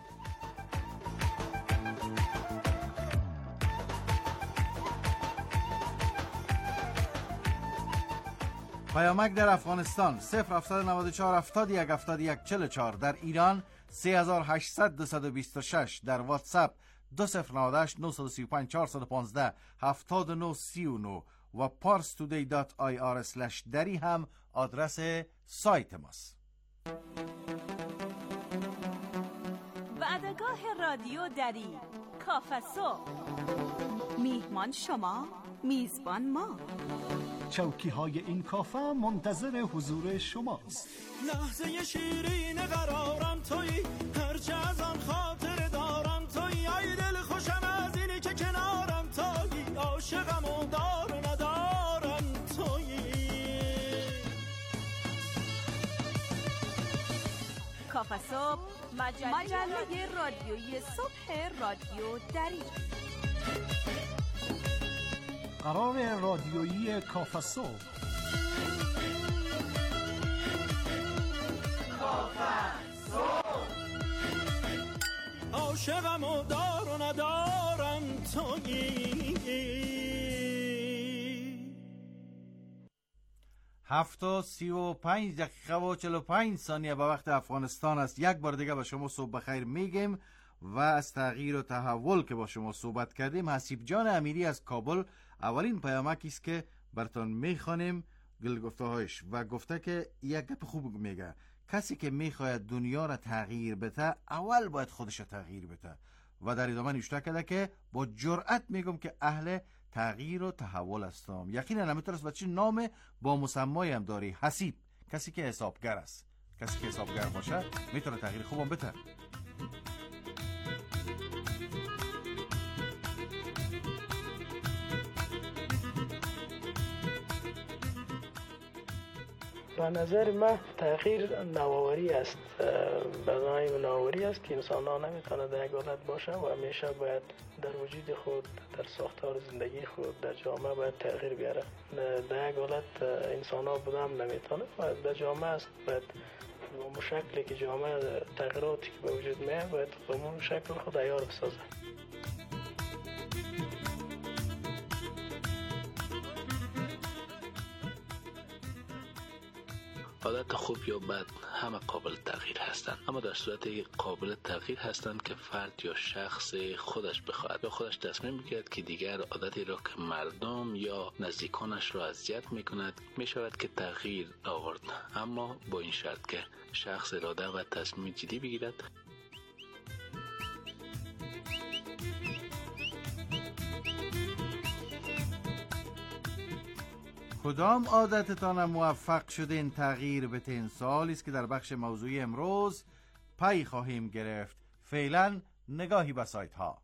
پیامک در افغانستان صفر هفتصد و نود و چهار هفتاد و یک هفتاد و یک چهل و چهار، در ایران سه هزار و هشتصد دویست و بیست و شش، در واتساپ دو صفر نود و هشت نه سه پنج چهار یک پنج هفتاد و نه سی و نه و پارس تودی دات آی آر اسلش دری هم آدرس سایت ماست. وعدگاه رادیو دری، کافه صبح. میهمان شما، میزبان ما. چوکی های این کافه منتظر حضور شماست. لحظه شیرین قرارم تویی، هرچه از آن خاطر دارم تویی. ای دل خوشم از اینی که کنارم تویی، عاشقم و دار و ندارم تویی. کافه صبح، مجله, مجله رادیویی صبح رادیو دری. قرار رادیویی کافه صبح. کافه صبح. عاشقم و دار و ندارم تویی. هفت و سی و پنج دقیقه و چهل و پنج ثانیه به وقت افغانستان است. یک بار دیگه به شما صبح بخیر میگیم و از تغییر و تحول که با شما صحبت کردیم. حسیب جان امیری از کابل اولین پیامکی است که براتون میخوانیم، گلگفته‌هایش، و گفته که یک گپ خوب میگه: کسی که میخواید دنیا را تغییر بده اول باید خودش را تغییر بده. و در ادامه نوشته کرده که با جرأت میگم که اهل تغییر و تحول هستم. یقینا نمیتونه است بچه نام با مسمایی هم داری: حسیب. کسی که حسابگر است، کسی که حسابگر باشه میتونه تغییر خوبم بده. به نظر من تغییر نوآوری است. برای نوآوری است که انسان ها نمیتونه در یک حالت باشه و همیشه باید در وجود خود، در ساختار زندگی خود، در جامعه باید تغییر بیاره. در یک حالت انسان ها بودم نمیتونه و در جامعه است باید به شکلی که جامعه تغییراتی که به وجود میاد باید به اون شکل خود عیار بسازه. عادت خوب یا بد همه قابل تغییر هستند، اما در صورت قابل تغییر هستند که فرد یا شخص خودش بخواهد یا خودش تصمیم بگیرد که دیگر عادتی را که مردم یا نزدیکانش را اذیت میکند میشود که تغییر آورد، اما با این شرط که شخص اراده و تصمیم جدی بگیرد. کدام عادتتان موفق شدین تغییر بدین؟ سوالی است که در بخش موضوعی امروز پی خواهیم گرفت. فعلا نگاهی به سایت ها.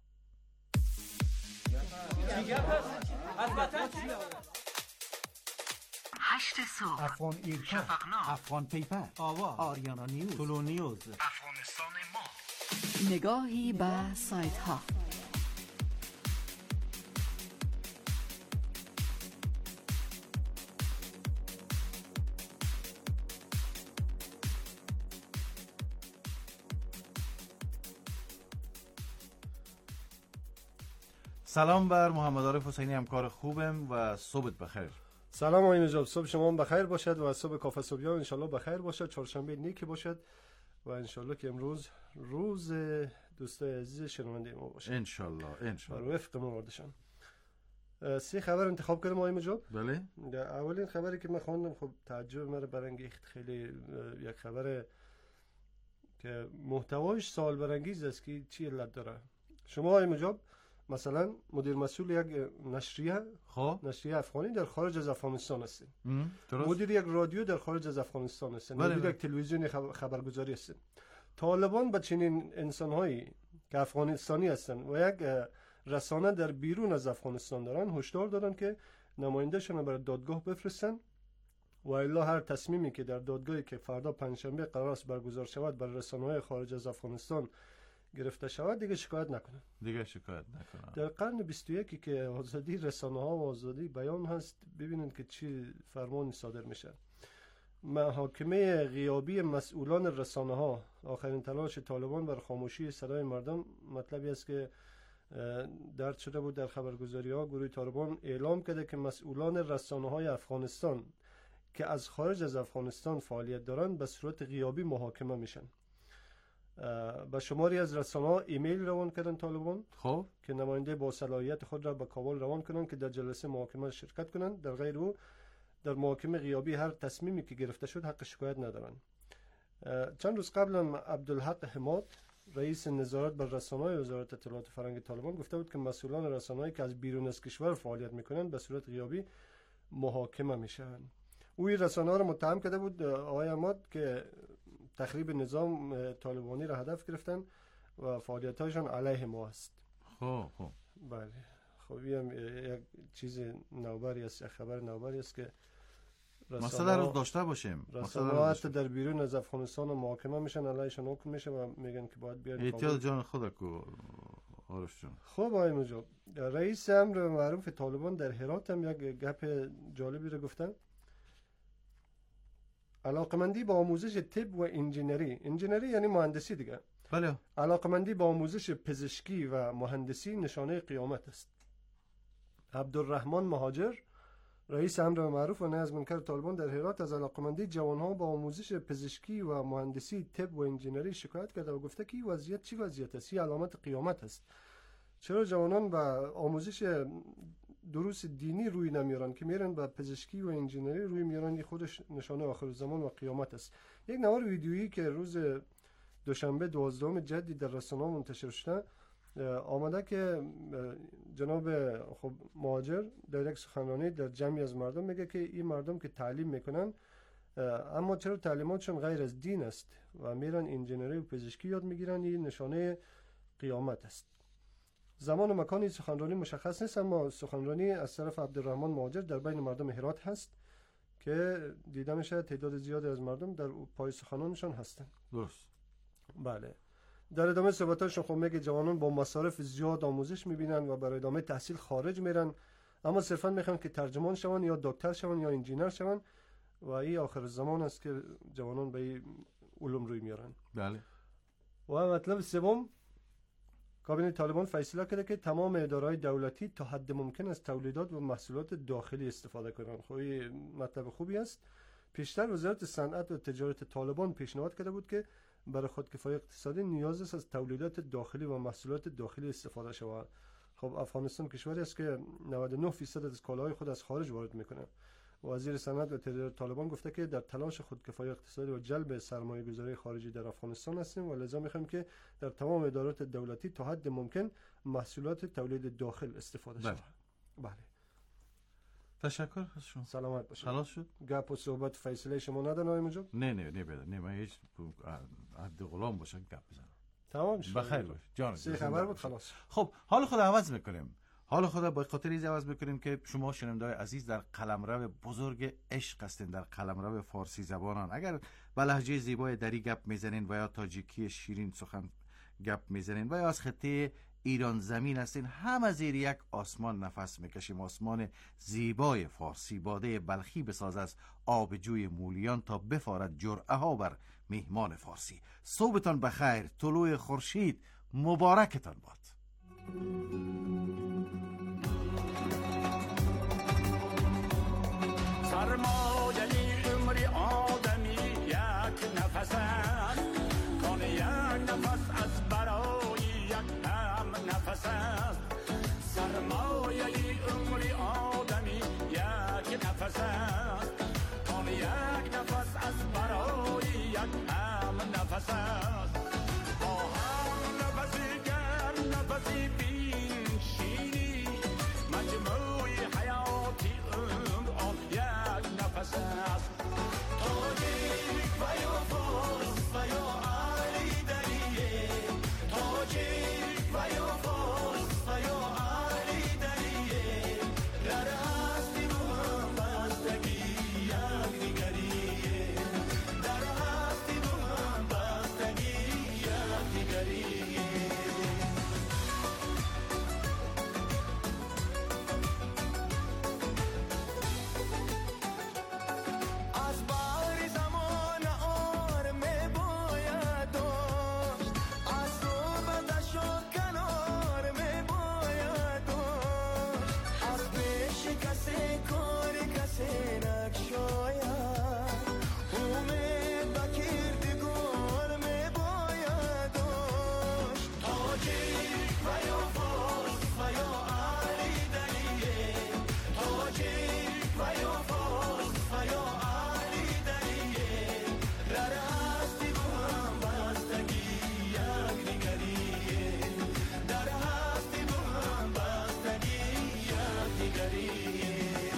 هشت صبح، افغان ایرکا، افغان پیپر، آوا، آریانا نیوز، تولو نیوز، افغانستان ما. نگاهی به سایت ها. سلام بر محمد عارف حسینی، همکار خوبم و صبحت بخیر. سلام آقای نجاب، صبح شما بخیر باشد و صبح کافه صبحیان انشالله بخیر باشد. چهارشنبه نیکی باشد و انشالله که امروز روز دوستای عزیز شنونده ما باشه انشالله انشالله بر وفق موردشان. سه خبر انتخاب کردم آقای نجاب. بله. اولین خبری که من خواندم خب تعجب مرا برانگیخت، خیلی یک خبر که محتوایش سوال برانگیز است که چی علت داره. شما آقای نجاب مثلا مدیر مسئول یک نشریه خب نشریه افغانی در خارج از افغانستان هستید، درست. مدیر یک رادیو در خارج از افغانستان هستید، بله مدیر بله. یک تلویزیون خبرگزاری هستید. طالبان با چنین انسان‌هایی که افغانستانی هستند و یک رسانه در بیرون از افغانستان دارن هشدار دادن که نماینده‌شون برای دادگاه بفرستن و الا هر تصمیمی که در دادگاهی که فردا پنجشنبه قرار است برگزار شود بر رسانه‌های خارج از افغانستان گرفته شود دیگه شکایت نکنن. دیگه شکایت نکنن. در قرن بیست و یک که آزادی رسانه‌ها و آزادی بیان هست، ببینید که چی فرمانی صادر میشه. محاکمه غیابی مسئولان رسانه‌ها، آخرین تلاش طالبان بر خاموشی صدای مردم، مطلبی است که درد شده بود در خبرگزاری‌ها. گروه طالبان اعلام کرده که مسئولان رسانه‌های افغانستان که از خارج از افغانستان فعالیت دارند به صورت غیابی محاکمه میشن. به شماری از رسانه‌ها ایمیل روان کردن طالبان خب که نماینده با صلاحیت خود را به کابل روان کنند که در جلسه محاکمه شرکت کنند. در غیر او در محاکمه غیابی هر تصمیمی که گرفته شد حق شکایت ندارند. چند روز قبل هم عبدالحق حماد رئیس نظارت بر رسانه‌های وزارت اطلاعات فرهنگ طالبان گفته بود که مسئولان رسانه‌ای که از بیرون از کشور فعالیت میکنند به صورت غیابی محاکمه میشن. او این رسانه‌ها را متهم کرده بود آقای حماد که تخریب نظام طالبانی را هدف گرفتن و فعالیت‌هایشان علیه ما است. خب خب بله. خب این یک چیز نوبری است، یک خبر نوبری است که مثلا روز داشته باشیم. مثلا حتی در بیرون از افغانستان محاکمه میشن، علیهشان حکم میشه و میگن که باید بیاد احتیاط جان خدا کو آرش جان. خب آقای مجاب، رئیس امر معروف طالبان در هرات هم یک گپ جالبی رو گفتن. علاقمندی با آموزش طب و انجینری، انجینری یعنی مهندسی دیگه. بله. علاقمندی با آموزش پزشکی و مهندسی نشانه قیامت است. عبدالرحمن مهاجر رئیس امر معروف و نهی از منکر طالبان در هرات از علاقمندی جوانها با آموزش پزشکی و مهندسی طب و انجینری شکایت کرده و گفته که این وضعیت چی وضعیت است؟ این علامت قیامت است. چرا جوانان به آموزش دروس دینی روی نمیارن که میرن به پزشکی و انجینری روی میارن؟ خودش نشانه آخر زمان و قیامت است. یک نوار ویدیویی که روز دوشنبه دوازدهم جدی در رسانه‌ها منتشر شده آمده که جناب خب مهاجر در یک سخنرانی در جمعی از مردم میگه که این مردم که تعلیم میکنن اما چرا تعلیماتشون غیر از دین است و میرن انجینری و پزشکی یاد میگیرن، این نشانه قیامت است. زمان و مکان این سخنرانی مشخص نیست، اما سخنرانی از طرف عبدالرحمن مهاجر در بین مردم هرات هست که دیده میشه تعداد زیادی از مردم در پای سخنانشان هستند. درست. بله. در ادامه صحبتاشون خب میگه جوانان با مصارف زیاد آموزش میبینن و برای ادامه تحصیل خارج میرن، اما صرفا میخوان که ترجمان شون یا دکتر شون یا انجینر شون و این آخر زمان است که جوانان به این علوم روی میارن. بله. و مطلب سوم، کابینه طالبان فیصله کرده که تمام اداره‌های دولتی تا حد ممکن از تولیدات و محصولات داخلی استفاده کنند. خب این مطلب خوبی است. پیشتر وزارت صنعت و تجارت طالبان پیشنهاد کرده بود که برای خودکفایی اقتصادی نیاز است از تولیدات داخلی و محصولات داخلی استفاده شود. خب افغانستان کشوری است که نود و نه درصد از کالاهای خود از خارج وارد میکنه. وزیر صنعت و تجارت طالبان گفته که در تلاش خودکفایی اقتصادی و جلب سرمایه‌گذاری خارجی در افغانستان هستیم و لذا میخوایم که در تمام ادارات دولتی تا حد ممکن محصولات تولید داخل استفاده شود. بله. تشکر از شما. سلامت باشید. خلاص شد. گپ و صحبت فیصله شما ندارم آقای مجاب؟ نه نه نه بده. نه من هیچ عهد غلام باشم گپ بزنم. تمام شد. بخیر باش. جان. سه خبر بود خلاص. خب حال خود عوض میکنیم. حال خدا با خاطر این عوض میکنیم که شما شنونده‌های عزیز در قلمرو بزرگ عشق هستین، در قلمرو فارسی زبانان. اگر با لهجه زیبای دری گپ میزنین و یا تاجیکی شیرین سخن گپ میزنین و یا از خطه ایران زمین هستین، هم از زیر یک آسمان نفس میکشیم. آسمان زیبای فارسی، باده بلخی بساز از آب جوی مولیان تا بفارد جرعه ها بر میهمان فارسی. صبحتان بخیر، طلوع خورشید مبارکتان باد. نفس است با هم نفسی گرم نفسی بین شیری مجموعی حیاتی آن یک نفس است تاجیک و یا فارس و یا علی دریه تاجیک و یا فارس و یا علی دریه در هستی و هم بستگی یک دیگریه در هستی و هم بستگی یک دیگریه از بحر زمان آر می باید داشت از صحبتش و کنار می باید داشت از پیش کسی کار کسی نکشاید امید به کردگار می باید داشت تاجیک و یا فارس و یا علی دریه تاجیک و یا فارس و یا علی دریه در هستی و هم بستگی یک دیگریه در هستی و هم بستگی یک دیگریه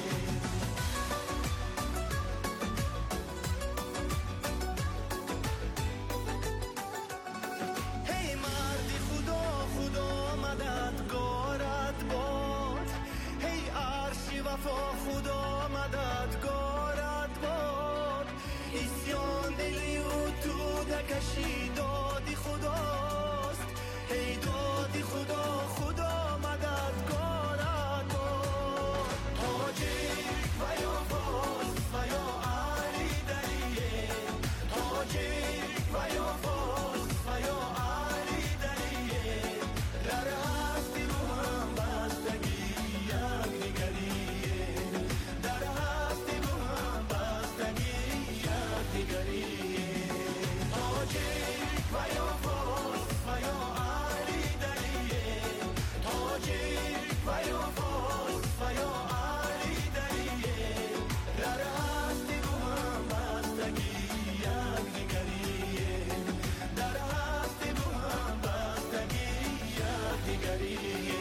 هی مردی خدا خدا مددگارت باد هی عرشی وفا خدا مددگارت باد اسیان دلی و تو دکشی دادی خداست هی دادی خدا خدا مددگارت باد تاجیک و یا فارس و یا علی دریه تاجیک و یا فارس و یا علی دریه در هستی و هم بستگی یک دیگریه در هستی و هم بستگی یک دیگریه تاجیک و یا فارس و یا علی دریه تاجیک و یا فارس و یا علی دریه در هستی و هم بستگی یک دیگریه در هستی و هم بستگی یک دیگریه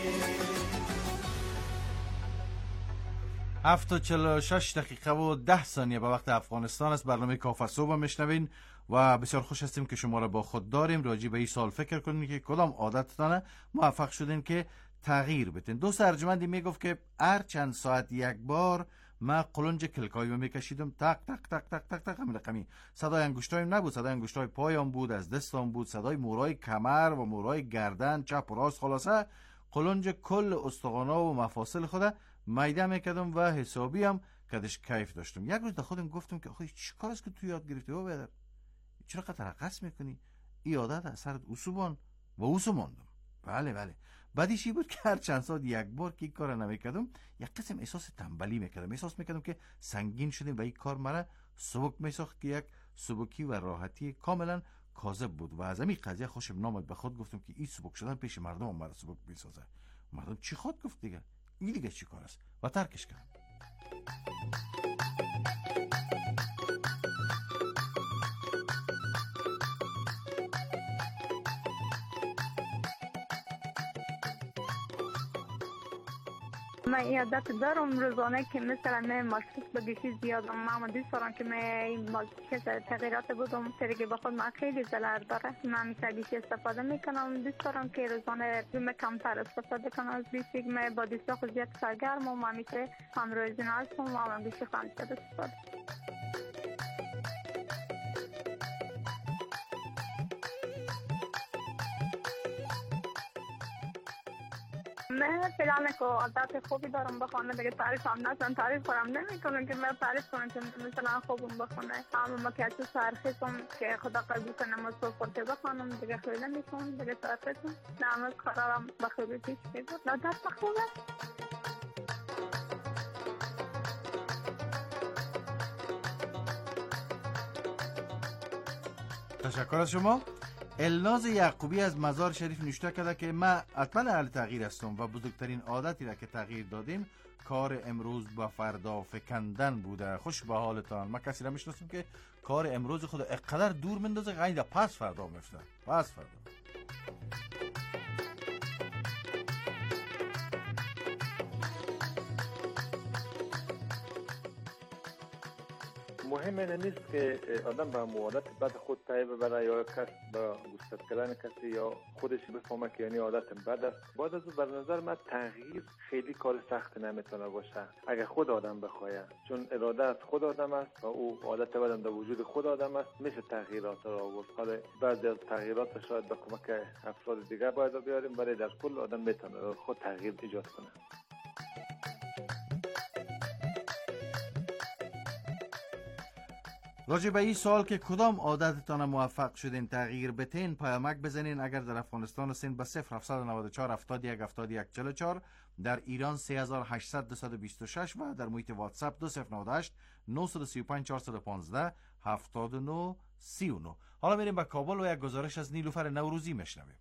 هفت و چهل و شش دقیقه و ده ثانیه به وقت افغانستان است. برنامه کافر صبح میشنوین و بسیار خوش هستیم که شما را با خود داریم. راجع به این سال فکر کنین که کدام عادتتان موفق شدین که تغییر بدین. دوست ارجمندی میگفت که هر چند ساعت یک بار من قلنج کلکایی رو میکشیدم تق تق تق تق تق تق همین رقمی. صدای انگشتایم نبود، صدای انگشتای پایم بود، از دستام بود، صدای مورای کمر و مورای گردن چپ و راست، خلاصه قلنج کل استخوانا و مفاصل خود میده میکردم و حسابی هم کدش کیف داشتم. یک روز در خودم گفتم که آخه چی کار است که تو یاد گرفتی؟ او بدر چرا قطع رقص میکنی؟ این عادت اثرت اوسوبان و اوسو ماندم. بله بله. بعدیش بود که هر چند ساعت یک بار که این کار نمیکردم یک قسم احساس تنبلی میکردم، احساس میکردم که سنگین شدیم و این کار مرا سبک میساخت که یک سبکی و راحتی کاملا کاذب بود و از همین قضیه خوشم نامد. به خود گفتم که این سبک شدن پیش مردم هم مرا سبک میسازه. مردم چی خود گفت دیگه؟ این دیگه چی کار است؟ و ترکش کردم. من این عادت دارم روزانه که مثلا من مشروب بگیشی زیادم. من دوست دارم که من این تغییرات بودم سری که بخود من خیلی ضرر داره. من مثلا بیشی استفاده میکنم. دوست دارم که روزانه من کمتر استفاده کنم از بیشی. من با دوستا خود زیاد سرگرم و من مثل همروزین هستم و من بیشی خواهد استفاده. من فعلا که عادت خوبی دارم بخونه دیگه تعریف هم نشن تعریف کنم نمی کنم که من تعریف کنم که مثلا خوبم بخونه اما مکیاج سرخیتم که خدا قبول کنه مصطفی فرته بخونم دیگه خیلی میکنم دیگه سرخیتم نامه کارم بخیلی پیش میبود عادت خوبه. تشکر از شما. الناز یعقوبی از مزار شریف نوشته کرده که من حتما اهل تغییر هستم و بزرگترین عادتی را که تغییر دادیم کار امروز با فردا فکندن بوده. خوش به حالتان. ما کسی را میشناسیم که کار امروز خود اقدر دور مندازه غیر پس فردا میفته. پس فردا. مهم اینه نیست که آدم به عادت بد خود پی ببره یا کس به گوشت کردن کسی یا خودش بفهمه که یعنی عادت بد است. بعد از اون بر نظر من تغییر خیلی کار سخت نمیتونه باشه اگه خود آدم بخواه، چون اراده از خود آدم است و او عادت بد در وجود خود آدم است. میشه تغییرات را آورد. حالا بعضی از تغییرات شاید به کمک افراد دیگر باید بیاریم، ولی در کل آدم میتونه خود تغییر ایجاد کنه. راجع به این سوال که کدام عادتتان موفق شدین تغییر بتین پیامک بزنین. اگر در افغانستان هستین به صفر هفتصد و نود و چهار هفتاد و یک هفتاد و یک چهل و چهار، در ایران سه هزار و هشتصد دویست و بیست و شش و در محیط واتساپ دو صفر نود و هشت نه سه پنج چهار یک پنج هفتاد و نه سی و نه. حالا میریم به کابل و یک گزارش از نیلوفر نوروزی میشنویم.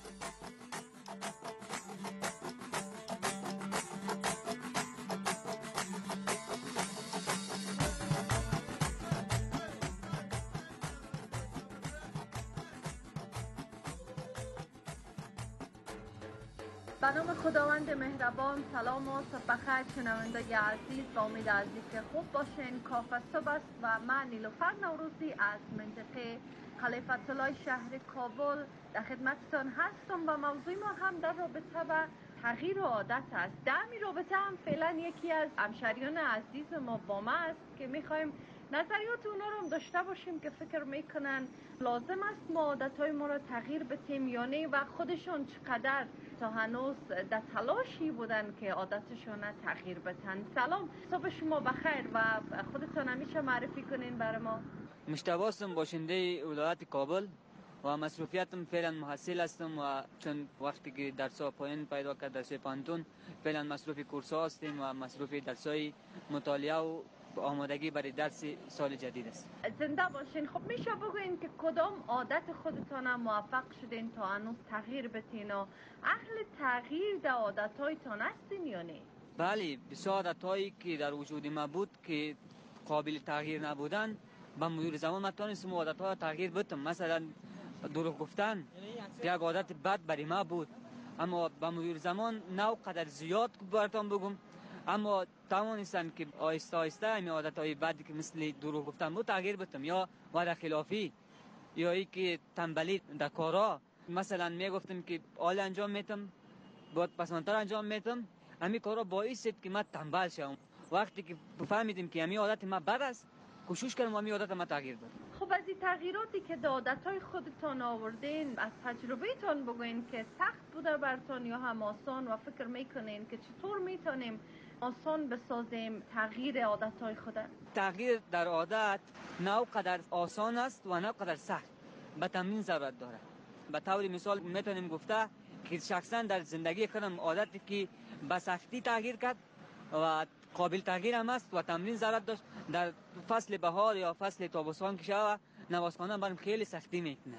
به نام خداوند مهربان، سلام و صبح بخیر شنونده عزیز، با امید عزیز که خوب باشین. کافه صبح است و من نیلوفر نوروزی از منطقه خلیفت الله شهر کابل در خدمتتان هستم و موضوع ما هم در رابطه با تغییر عادت است. در این رابطه هم فعلا یکی از همشریان عزیز ما با ما است که میخوایم نظریات اونا رو هم داشته باشیم که فکر میکنن لازم است ما عادتهای ما رو تغییر بدیم یا نه و خودشون چقدر تا هنوز در تلاشی بودن که عادتشون رو تغییر بدن. سلام، صبح شما بخیر و خودتون همیشه معرفی کنین برای ما. مشتبه هستم، باشنده ولایت کابل و مصروفیتم فعلا محصل هستم و چون وقتی که درس‌ها پایین پیدا کرد درس پانتون فعلا مصروف کورس‌ها هستیم و مصروف درس‌های مطالعه و آمادگی برای درس سال جدید است. زنده باشین. خب میشه بگوین که کدام عادت خودتان موفق شدین تا هنوز تغییر بدین و اهل تغییر در عادت‌هایتان هستین یا نه؟ بله، بسیار عادت‌هایی که در وجود ما بود که قابل تغییر نبودن با مرور زمان ما تونستم عادت‌ها تغییر بدم. مثلا دروغ گفتن یک عادت بد برای ما بود، اما با مرور زمان نو قدر زیاد براتون بگم، اما توانستم که آهسته آهسته این عادت‌های بدی که مثل دروغ گفتن بود تغییر بدم، یا وعده خلافی یا ای که تنبلی در کارا. مثلا میگفتم که حال انجام میتم بعد پسانتر انجام میتم، همین کارا باعث شد که من تنبل شدم. وقتی که فهمیدم که همین عادت ما بد است کوشش کردم همین عادت ما تغییر بدم. خب از این تغییراتی که در عادت‌های خودتان آوردین از تجربه‌تان بگوین که سخت بوده براتون یا هم آسان و فکر میکنین که چطور میتونیم آسان بسازیم تغییر عادت‌های خود؟ تغییر در عادت نه قدر آسان است و نه قدر سخت، به تمرین ضرورت داره. به طور مثال میتونیم گفته که شخصا در زندگی خودم عادتی که به سختی تغییر کرد و قابل تغییر هم است و تمرین ضرورت داشت. در فصل بهار یا فصل تابستان که شود نماز خواندن برام خیلی سختی میکنه،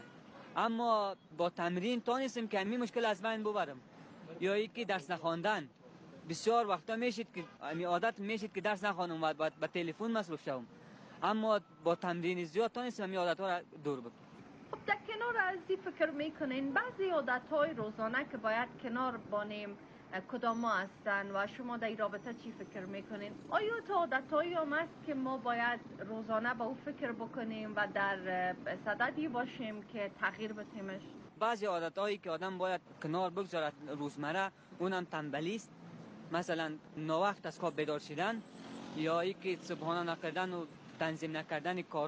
اما با تمرین تونستم که همین مشکل از بین ببرم. یا اینکه درس نخواندن، بسیار وقتا میشد که همین عادت میشد که درس نخوانم و با تلفن مصروف شوم، اما با تمرین زیاد تونستم همین عادت‌ها را دور بکنم. خب در کنار از این فکر میکنین بعضی عادت‌های روزانه که باید کنار بانیم کدام ها هستن و شما در این رابطه چی فکر میکنین؟ آیا تا عادت‌هایی هم هست که ما باید روزانه به او فکر بکنیم و در صددی باشیم که تغییر بدیمش؟ بعضی عادت‌هایی که آدم باید کنار بگذارد روزمره اونم تنبلی است. مثلا ناوقت از خواب بیدار شدن یا اینکه صبحانه نکردن و تنظیم نکردن کارا